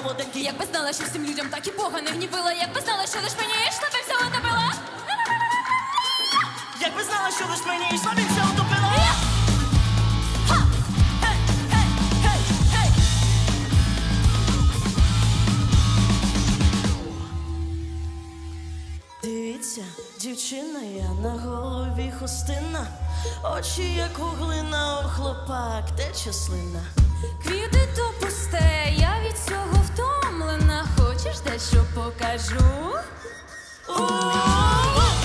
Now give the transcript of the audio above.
солоденький. Якби знала, що всім людям так і Бога не гнівила. Якби знала, що лиш мені йшла, би всього добила. Якби знала, що лиш мені йшла, би всього добила. Дивіться, дівчина, я на голові хустина, очі як вуглина, у хлопак тече слина. Квіти то пусте, я від цього втомлена. Хочеш дещо покажу?